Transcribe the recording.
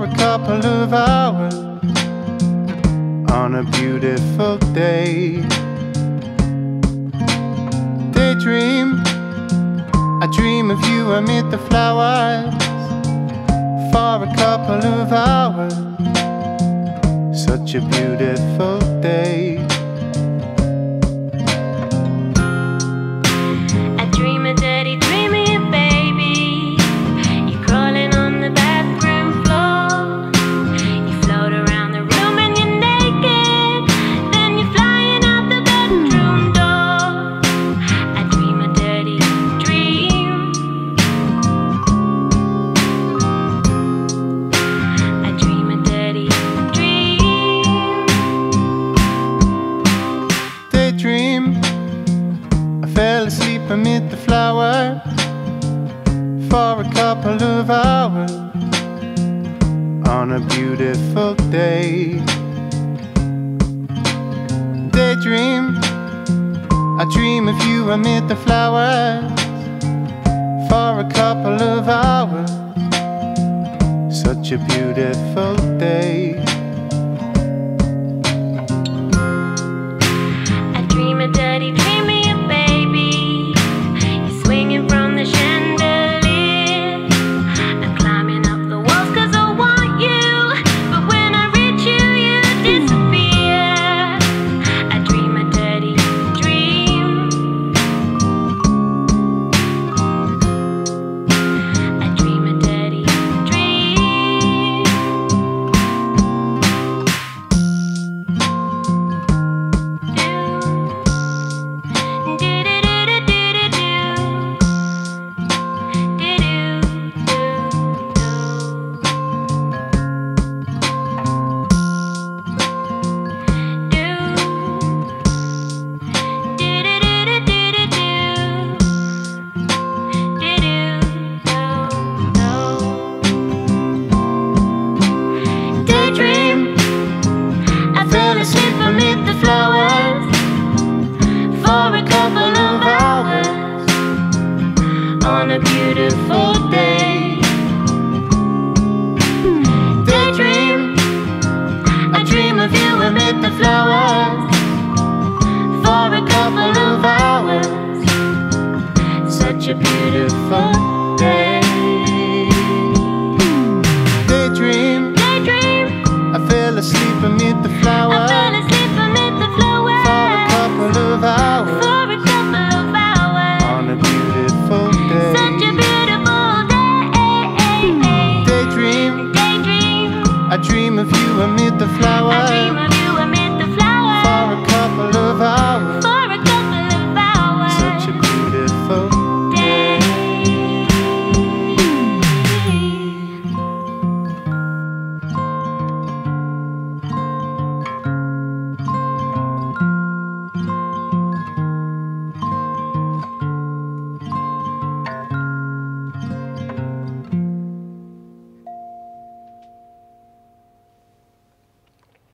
a couple of hours on a beautiful day. Daydream, I dream of you amid the flowers for a couple of hours. Such a beautiful day. I dream a dirty dreamy baby. You're crawling on the bathroom floor. You float around the room and you're naked. Then you're flying out the bedroom door. I dream a dirty dream. I dream a dirty dream. Daydream, I fell asleep amid the flowers for a couple of hours on a beautiful day. Daydream, I dream of you amid the flowers for a couple of hours. Such a beautiful day. I dream a dirty dreamy baby. You're swinging from the chandelier. I'm climbing up the walls 'cause I want you, but when I reach you, you disappear. I dream a dirty dream. I dream a dirty dream. Daydream, I fell asleep amid the flowers for a couple of hours on a beautiful day. Daydream, I dream of you amid the flowers for a couple of hours. Such a beautiful day. Daydream, I fell asleep amid the flowers